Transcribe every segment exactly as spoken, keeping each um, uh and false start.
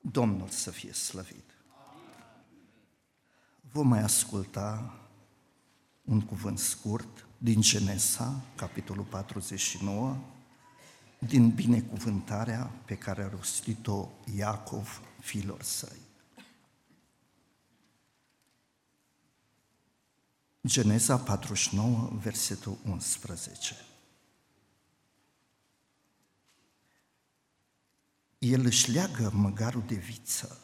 Domnul să fie slăvit. Vom mai asculta un cuvânt scurt din Genesa, capitolul patruzeci și nouă, din binecuvântarea pe care a rostit-o Iacov fiilor săi. Genesa patruzeci și nouă, versetul unsprezece. El își leagă măgarul de viță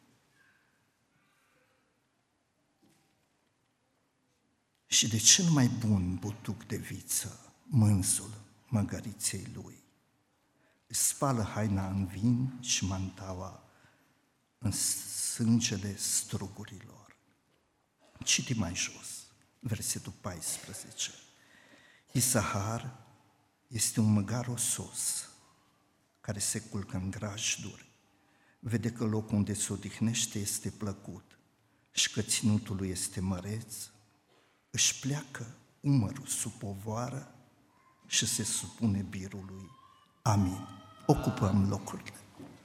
și de cel mai bun butuc de viță, mânzul măgăriței lui. Își spală haina în vin și mantaua în sângele strugurilor. Citim mai jos, versetul paisprezece. Isahar este un măgar osos care se culcă în grajduri. Vede că locul unde se odihnește este plăcut și că ținutul lui este măreț, își pleacă umărul sub povoară și se supune birului. Amin. Ocupăm locurile.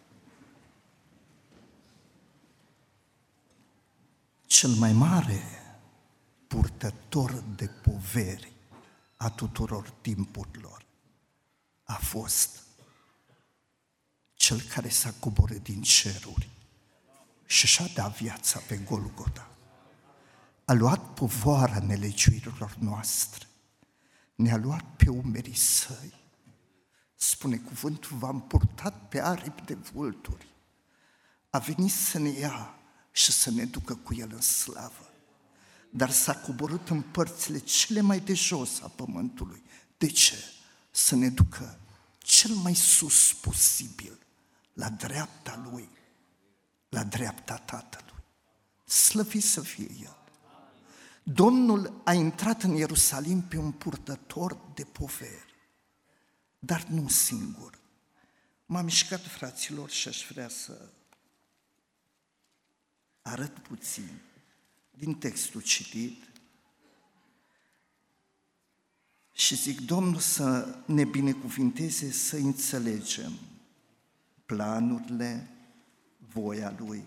Cel mai mare purtător de poveri a tuturor timpurilor a fost Cel care s-a coborât din ceruri și și-a dat viața pe Golgota. A luat povoara nelegiuirilor noastre, ne-a luat pe umerii săi. Spune cuvântul, v-am purtat pe aripi de vulturi. A venit să ne ia și să ne ducă cu El în slavă. Dar s-a coborât în părțile cele mai de jos a pământului. De ce? Să ne ducă cel mai sus posibil, la dreapta Lui, la dreapta Tatălui. Slăvit să fie El. Domnul a intrat în Ierusalim pe un purtător de poveri, dar nu singur. M-am mișcat, fraților, și aș vrea să arăt puțin din textul citit și zic, Domnul să ne binecuvinteze să înțelegem planurile, voia Lui.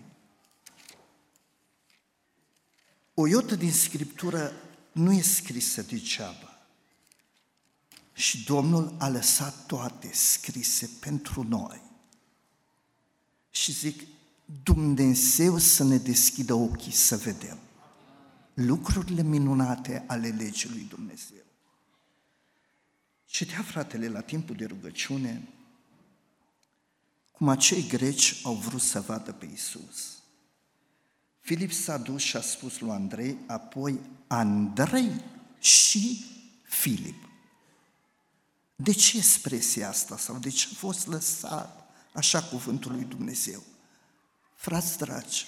O iotă din Scriptură nu e scrisă degeaba și Domnul a lăsat toate scrise pentru noi. Și zic, Dumnezeu să ne deschidă ochii să vedem lucrurile minunate ale legii lui Dumnezeu. Citea fratele la timpul de rugăciune cum acei greci au vrut să vadă pe Iisus. Filip s-a dus și a spus lui Andrei, apoi Andrei și Filip. De ce expresia asta sau de ce a fost lăsat așa cuvântul lui Dumnezeu? Frați dragi,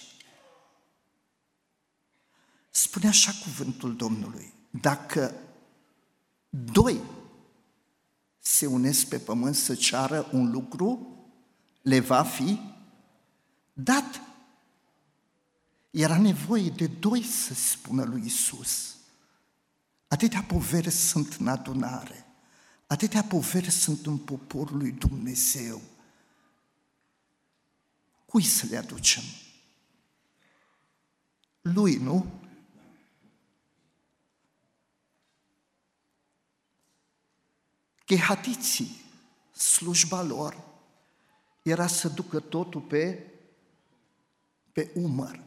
spune așa cuvântul Domnului, dacă doi se unesc pe pământ să ceară un lucru, le va fi dat. Era nevoie de doi să spună lui Iisus. Atâtea poveri sunt în adunare, atâtea poveri sunt în poporul lui Dumnezeu. Cui să le aducem? Lui, nu? Chehatiții, slujba lor era să ducă totul pe, pe umăr.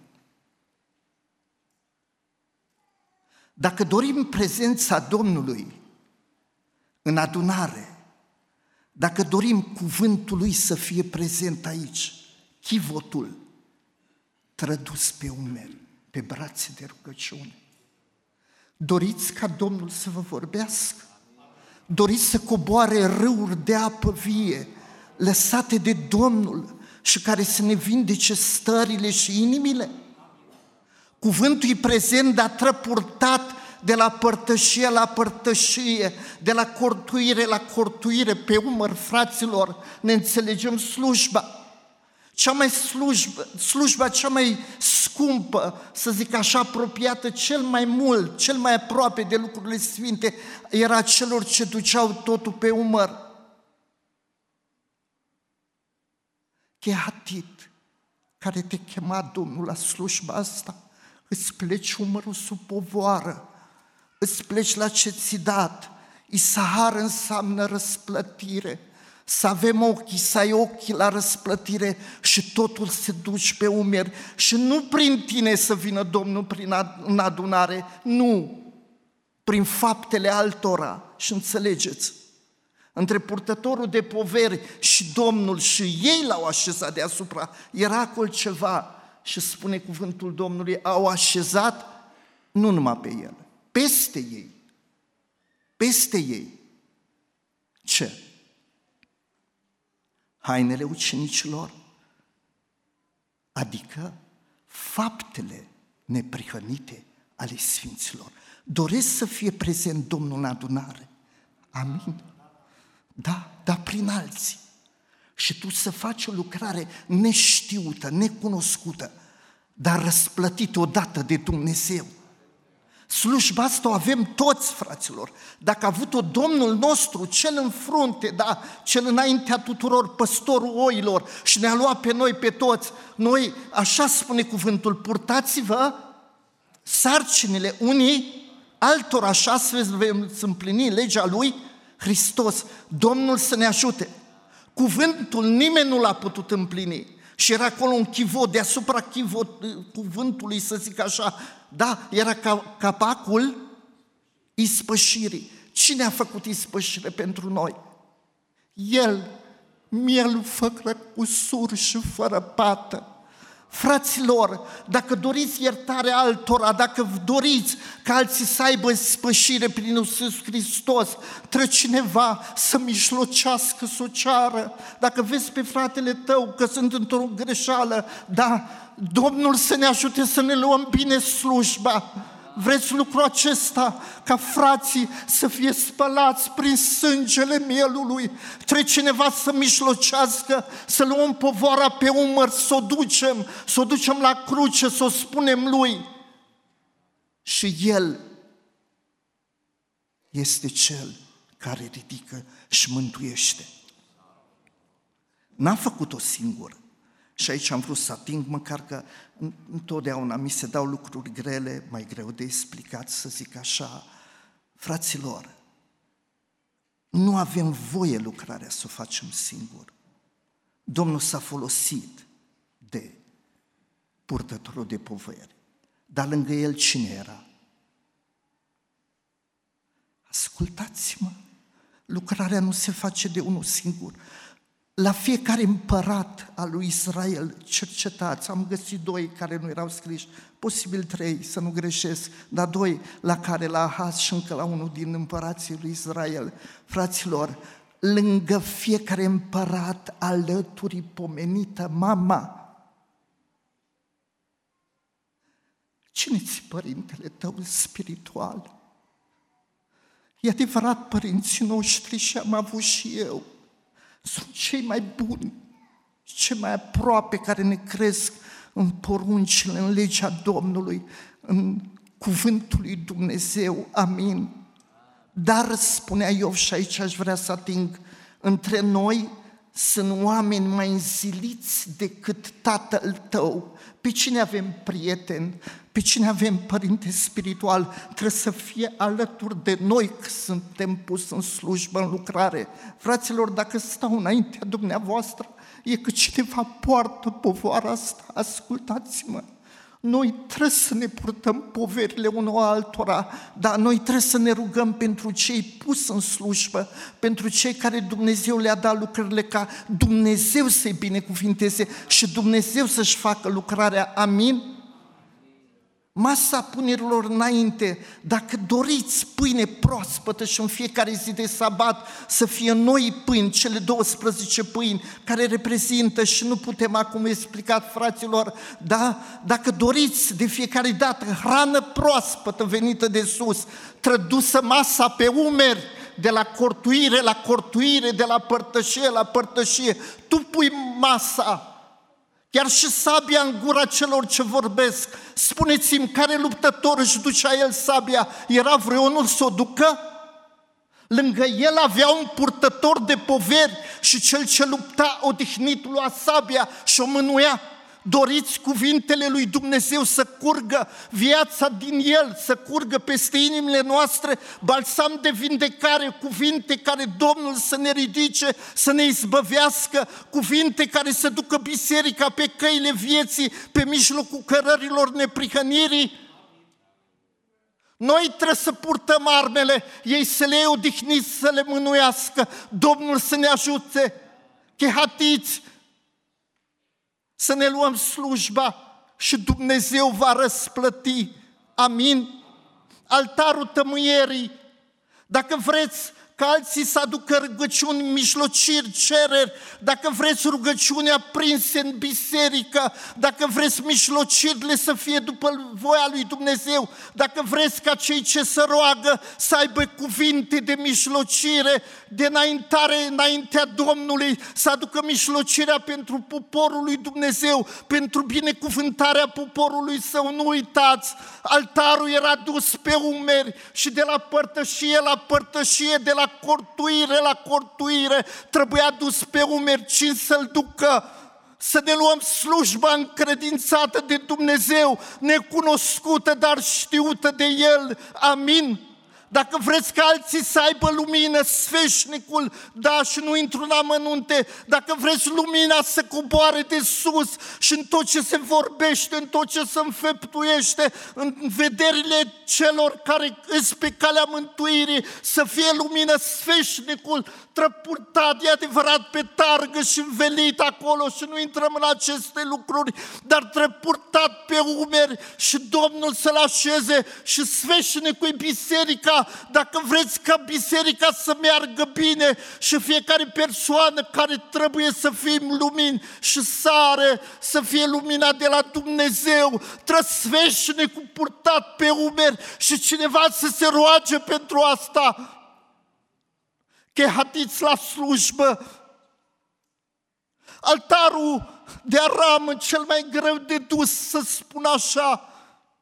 Dacă dorim prezența Domnului în adunare, dacă dorim cuvântul Lui să fie prezent aici, chivotul trădus pe umeri, pe brațe de rugăciune. Doriți ca Domnul să vă vorbească? Doriți să coboare râuri de apă vie, lăsate de Domnul și care să ne vindece stările și inimile? Cuvântul e prezent, dar trăpurtat de la părtășie la părtășie, de la cortuire la cortuire, pe umăr, fraților, ne înțelegem slujba. Cea mai slujbă, slujba cea mai scumpă, să zic așa, apropiată cel mai mult, cel mai aproape de lucrurile sfinte, era celor ce duceau totul pe umăr. Chehatit care te chema Domnul la slujba asta, îți pleci umărul sub povoară, îți pleci la ce ți dat. Isahar înseamnă răsplătire. Să avem ochii, să ai ochii la răsplătire și totul se duci pe umeri. Și nu prin tine să vină Domnul prin ad- în adunare, nu, prin faptele altora. Și înțelegeți, între purtătorul de poveri și Domnul, și ei l-au așezat deasupra, era acolo ceva. Și spune cuvântul Domnului, au așezat nu numai pe el, peste ei. Peste ei. Ce? Hainele ucenicilor, adică faptele neprihănite ale Sfinților. Doresc să fie prezent Domnul în adunare. Amin? Da, dar prin alții. Și tu să faci o lucrare neștiută, necunoscută, dar răsplătită odată de Dumnezeu. Slujba asta o avem toți, fraților. Dacă a avut-o Domnul nostru, cel în frunte, da, cel înaintea tuturor, păstorul oilor, și ne-a luat pe noi, pe toți, noi, așa spune cuvântul, purtați-vă sarcinile unii altora, așa să veți împlini legea lui Hristos. Domnul să ne ajute. Cuvântul nimeni nu l-a putut împlini. Și era acolo un chivot, deasupra chivot, cuvântului, să zic așa, da, era ca, capacul ispășirii. Cine a făcut ispășire pentru noi? El, miel fără cusur și fără pată. Fraților, dacă doriți iertarea altora, dacă doriți ca alții să aibă spășire prin Iisus Hristos, trebuie cineva să mijlocească, să o ceară. Dacă vezi pe fratele tău că sunt într-o greșeală, da, Domnul să ne ajute să ne luăm bine slujba. Vreți lucrul acesta, ca frații să fie spălați prin sângele mielului? Trebuie cineva să mijlocească, să luăm povoara pe umăr, să o ducem, să o ducem la cruce, să o spunem lui. Și El este Cel care ridică și mântuiește. N-a făcut-o singur. Și aici am vrut să ating, măcar că întotdeauna mi se dau lucruri grele, mai greu de explicat, să zic așa. Fraților, nu avem voie lucrarea să o facem singur. Domnul s-a folosit de purtătorul de poveri, dar lângă el cine era? Ascultați-mă, lucrarea nu se face de unul singur. La fiecare împărat al lui Israel, cercetați, am găsit doi care nu erau scriși, posibil trei, să nu greșesc, dar doi la care la Ahaz și încă la unul din împărații lui Israel. Fraților, lângă fiecare împărat alături pomenită mama. Cine-ți părintele tău spiritual? E adevărat, părinții noștri, și am avut și eu, sunt cei mai buni, cei mai aproape, care ne cresc în poruncile, în legea Domnului, în cuvântul lui Dumnezeu. Amin. Dar, spunea Iov, și aici aș vrea să ating, între noi sunt oameni mai înziliți decât tatăl tău. Pe cine avem prieten? Pe cine avem părinte spiritual? Trebuie să fie alături de noi că suntem puși în slujbă, în lucrare. Fraților, dacă stau înaintea dumneavoastră, e că cineva poartă povoara asta. Ascultați-mă! Noi trebuie să ne purtăm poverile unor altora, dar noi trebuie să ne rugăm pentru cei pus în slujbă, pentru cei care Dumnezeu le-a dat lucrările, ca Dumnezeu să-i binecuvinteze și Dumnezeu să-și facă lucrarea. Amin? Masa punerilor înainte, dacă doriți pâine proaspătă și în fiecare zi de sabat să fie noi pâini, cele douăsprezece pâini care reprezintă, și nu putem acum explica, fraților, da? Dacă doriți de fiecare dată hrană proaspătă venită de sus, trădusă masa pe umeri, de la cortuire la cortuire, de la părtășie la părtășie, tu pui masa, chiar și sabia în gura celor ce vorbesc. Spuneți-mi, care luptător își ducea el sabia? Era vreunul să o ducă? Lângă el avea un purtător de poveri și cel ce lupta odihnit lua sabia și o mânuia. Doriți cuvintele lui Dumnezeu să curgă viața din El, să curgă peste inimile noastre, balsam de vindecare, cuvinte care Domnul să ne ridice, să ne izbăvească, cuvinte care să ducă biserica pe căile vieții, pe mijlocul cărărilor neprihănirii. Noi trebuie să purtăm armele, ei să le odihniți, să le mânuiască, Domnul să ne ajute, chehatiți, să ne luăm slujba și Dumnezeu va răsplăti. Amin? Altarul tămâierii, dacă vreți ca alții să aducă rugăciuni, mijlociri, cereri, dacă vreți rugăciuni aprinse în biserică, dacă vreți mijlocirile să fie după voia lui Dumnezeu, dacă vreți ca cei ce se roagă să aibă cuvinte de mijlocire, de înaintare înaintea Domnului, să aducă mijlocirea pentru poporul lui Dumnezeu, pentru binecuvântarea poporului său, nu uitați, altarul era dus pe umeri și de la părtășie la părtășie, de la cortuire la cortuire, trebuia dus pe umeri, cine să-l ducă, să ne luăm slujba încredințată de Dumnezeu, necunoscută, dar știută de El. Amin? Dacă vreți ca alții să aibă lumină, sfeșnicul, da, și nu intru în amănunte, dacă vreți lumina să coboare de sus și în tot ce se vorbește, în tot ce se înfăptuiește, în vederile celor care îs pe calea mântuirii, să fie lumină, sfeșnicul trăpurtat, e adevărat, pe targă și învelit acolo și nu intrăm în aceste lucruri, dar trăpurtat pe umeri și Domnul să-l așeze și sfeșnicul biserica. Dacă vreți ca biserica să meargă bine și fiecare persoană care trebuie să fim lumini și sare, să fie lumina de la Dumnezeu, trăsveșne cu purtat pe umeri și cineva să se roage pentru asta. Chehatiți la slujbă. Altarul de aramă, cel mai greu de dus, să spun așa,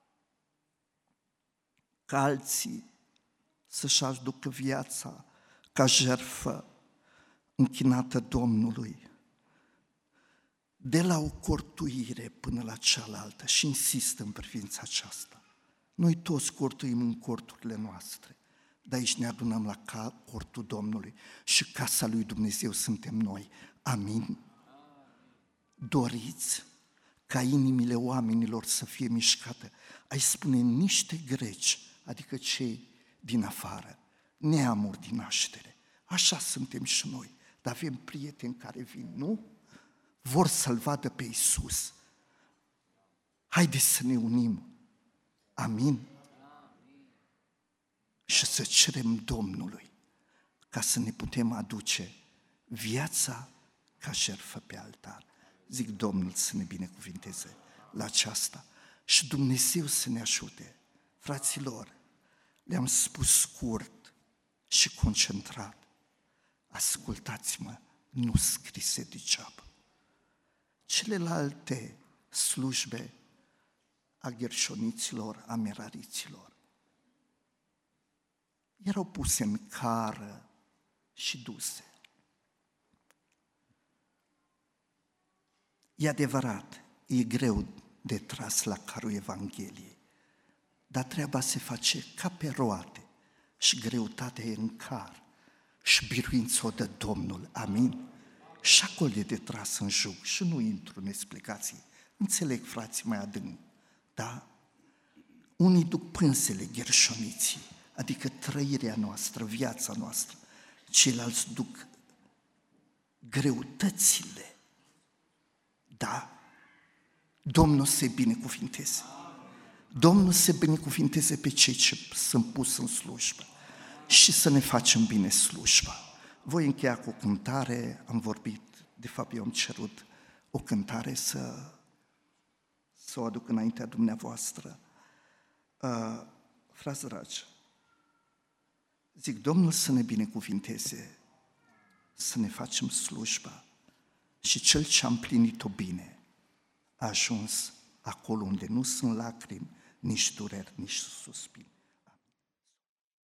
ca alții să-și aducă viața ca jertfă închinată Domnului. De la o cortuire până la cealaltă, și insist în privința aceasta. Noi toți cortuim în corturile noastre, dar aici ne adunăm la cortul Domnului și casa lui Dumnezeu suntem noi. Amin? Doriți ca inimile oamenilor să fie mișcate, ai spune niște greci, adică cei din afară, neamuri din naștere. Așa suntem și noi, dar avem prieteni care vin, nu? Vor să-L vadă pe Iisus. Haideți să ne unim. Amin? Și să cerem Domnului ca să ne putem aduce viața ca jertfă pe altar. Zic Domnul să ne binecuvinteze la aceasta și Dumnezeu să ne ajute. Fraților, le-am spus scurt și concentrat. Ascultați-mă, nu scrise degeaba. Celelalte slujbe a gherșoniților, a merariților, erau puse în cară și duse. E adevărat, e greu de tras la carul Evangheliei, dar treaba se face ca pe roate și greutatea e în car și biruința o dă Domnul. Amin? Și acolo e de tras în jug și nu intru în explicații. Înțeleg, frații, mai adânc, da? Unii duc pânzele gherșoniții, adică trăirea noastră, viața noastră. Ceilalți duc greutățile. Da? Domnul să-i binecuvinteze. Domnul să binecuvinteze pe cei ce sunt pus în slujbă și să ne facem bine slujba. Voi încheia cu o cântare, am vorbit, de fapt eu am cerut o cântare să, să o aduc înaintea dumneavoastră. Uh, frați dragi, zic, Domnul să ne binecuvinteze, să ne facem slujba și cel ce a împlinit-o bine a ajuns acolo unde nu sunt lacrimi, nici dureri, nici suspini.